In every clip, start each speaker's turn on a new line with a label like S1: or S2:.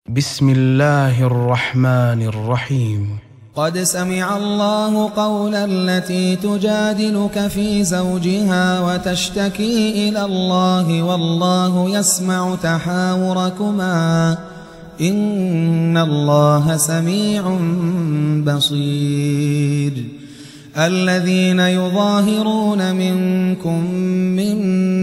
S1: بسم الله الرحمن الرحيم.
S2: قد سمع الله قول التي تجادلك في زوجها وتشتكي إلى الله والله يسمع تحاوركما إن الله سميع بصير. الذين يظاهرون منكم من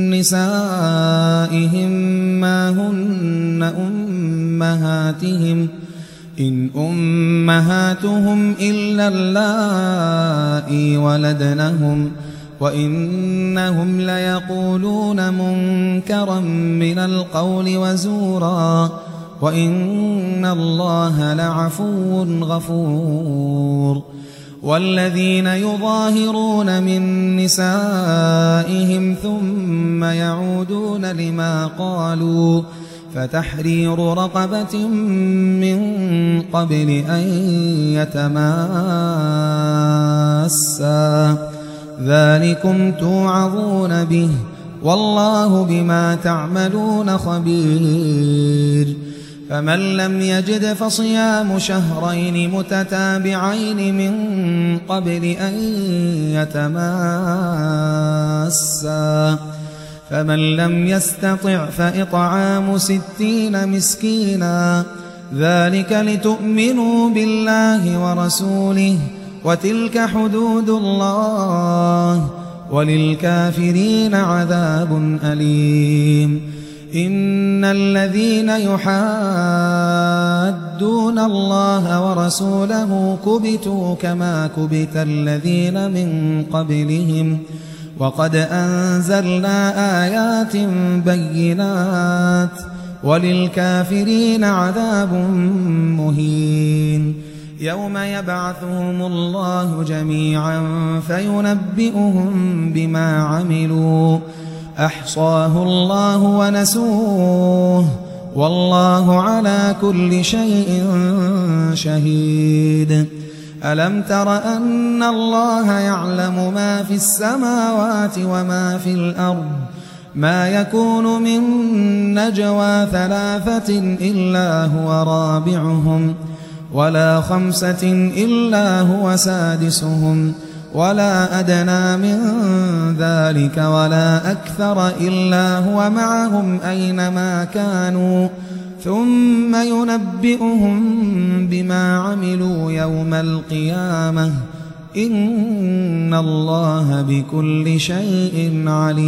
S2: نسائهم ما هن أمهاتهم إن أمهاتهم إلا اللائي ولدنهم وإنهم ليقولون منكرا من القول وزورا وإن الله لعفو غفور. والذين يظاهرون من نسائهم ثم يعودون لما قالوا فتحرير رقبة من قبل أن يتماسا ذلكم توعظون به والله بما تعملون خبير. فمن لم يجد فصيام شهرين متتابعين من قبل أن يتماسا فمن لم يستطع فإطعام 60 مسكينا ذلك لتؤمنوا بالله ورسوله وتلك حدود الله وللكافرين عذاب أليم. إن الذين يحادون الله ورسوله كبتوا كما كبت الذين من قبلهم وقد أنزلنا آيات بينات وللكافرين عذاب مهين. يوم يبعثهم الله جميعا فينبئهم بما عملوا أحصاه الله ونسوه والله على كل شيء شهيد. ألم تر أن الله يعلم ما في السماوات وما في الأرض ما يكون من نجوى 3 إلا هو رابعهم ولا 5 إلا هو سادسهم ولا أدنى من ذلك ولا أكثر إلا هو معهم أينما كانوا ثم ينبئهم بما عملوا يوم القيامة إن الله بكل شيء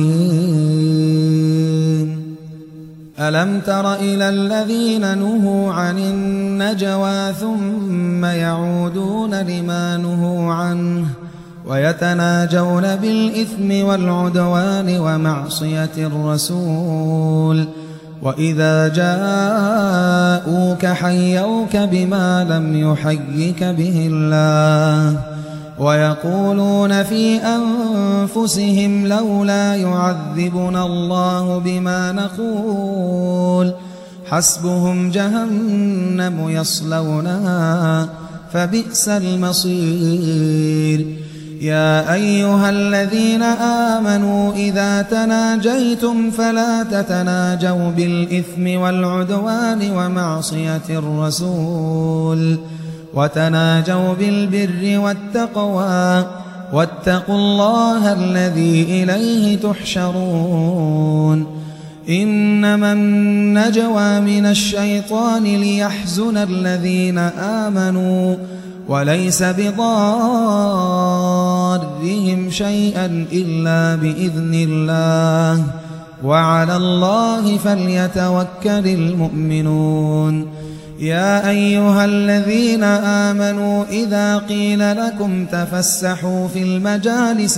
S2: عليم. ألم تر إلى الذين نهوا عن النجوى ثم يعودون لما نهوا عنه ويتناجون بالإثم والعدوان ومعصية الرسول وإذا جاءوك حيوك بما لم يحيك به الله ويقولون في أنفسهم لولا يعذبنا الله بما نقول حسبهم جهنم يصلونها فبئس المصير. يا أيها الذين آمنوا إذا تناجيتم فلا تتناجوا بالإثم والعدوان ومعصية الرسول وتناجوا بالبر والتقوى واتقوا الله الذي إليه تحشرون. إنما النجوى من الشيطان ليحزن الذين آمنوا وليس بضارهم شيئا إلا بإذن الله وعلى الله فليتوكل المؤمنون. يا أيها الذين آمنوا إذا قيل لكم تفسحوا في المجالس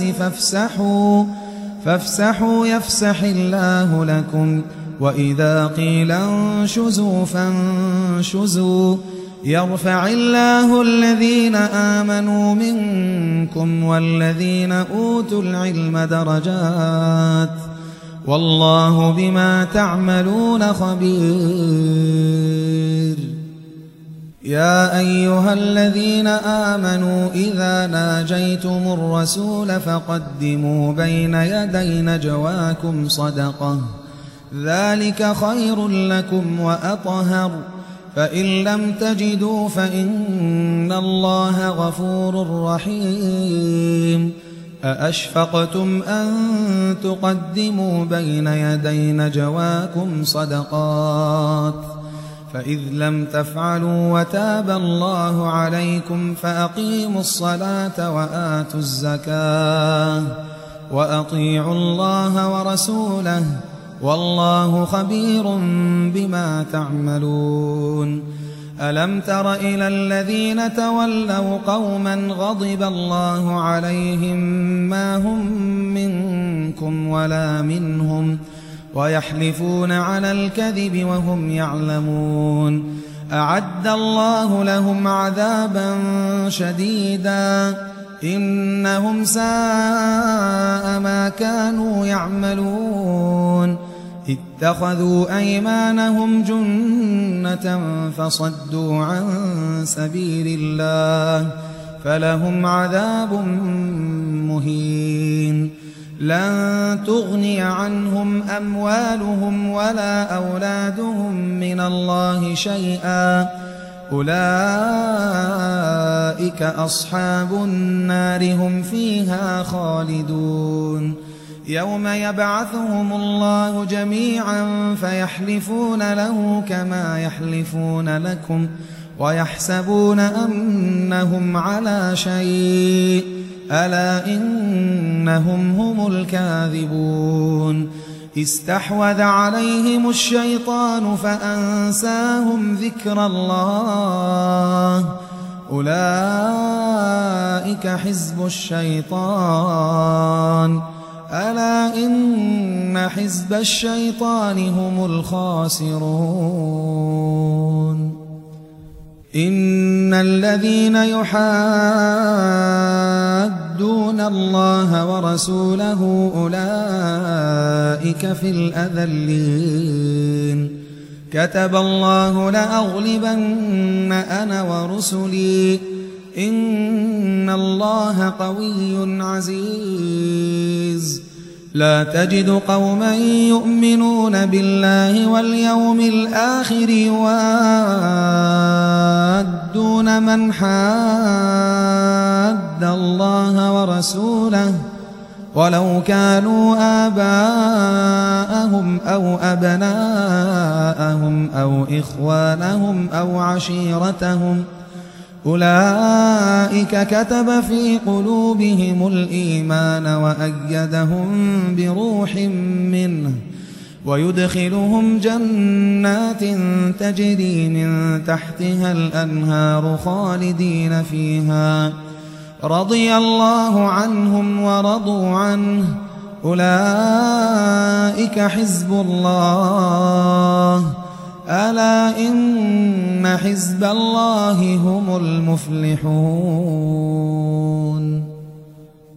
S2: فافسحوا يفسح الله لكم وإذا قيل انشزوا فانشزوا يرفع الله الذين آمنوا منكم والذين أوتوا العلم درجات والله بما تعملون خبير. يا أيها الذين آمنوا إذا ناجيتم الرسول فقدموا بين يدي نجواكم صدقة ذلك خير لكم وأطهر فإن لم تجدوا فإن الله غفور رحيم أأشفقتم أن تقدموا بين يدي نجواكم صدقات فإذ لم تفعلوا وتاب الله عليكم فأقيموا الصلاة وآتوا الزكاة وأطيعوا الله ورسوله والله خبير بما تعملون ألم تر إلى الذين تولوا قوما غضب الله عليهم ما هم منكم ولا منهم ويحلفون على الكذب وهم يعلمون أعد الله لهم عذابا شديدا إنهم ساء ما كانوا يعملون اتخذوا أيمانهم جنة فصدوا عن سبيل الله فلهم عذاب مهين لن تغني عنهم أموالهم ولا أولادهم من الله شيئا أولئك أصحاب النار هم فيها خالدون يوم يبعثهم الله جميعا فيحلفون له كما يحلفون لكم ويحسبون أنهم على شيء ألا إنهم هم الكاذبون استحوذ عليهم الشيطان فأنساهم ذكر الله أولئك حزب الشيطان ألا إن حزب الشيطان هم الخاسرون إن الذين يحادون الله ورسوله أولئك في الأذلين كتب الله لأغلبن أنا ورسلي إن الله قوي عزيز لا تجد قوما يؤمنون بالله واليوم الآخر يوادون من حاد الله ورسوله ولو كانوا آباءهم أو أبناءهم أو إخوانهم أو عشيرتهم أولئك كتب في قلوبهم الإيمان وأيدهم بروح منه ويدخلهم جنات تجري من تحتها الأنهار خالدين فيها رضي الله عنهم ورضوا عنه أولئك حزب الله ألا إن حزب الله هم المفلحون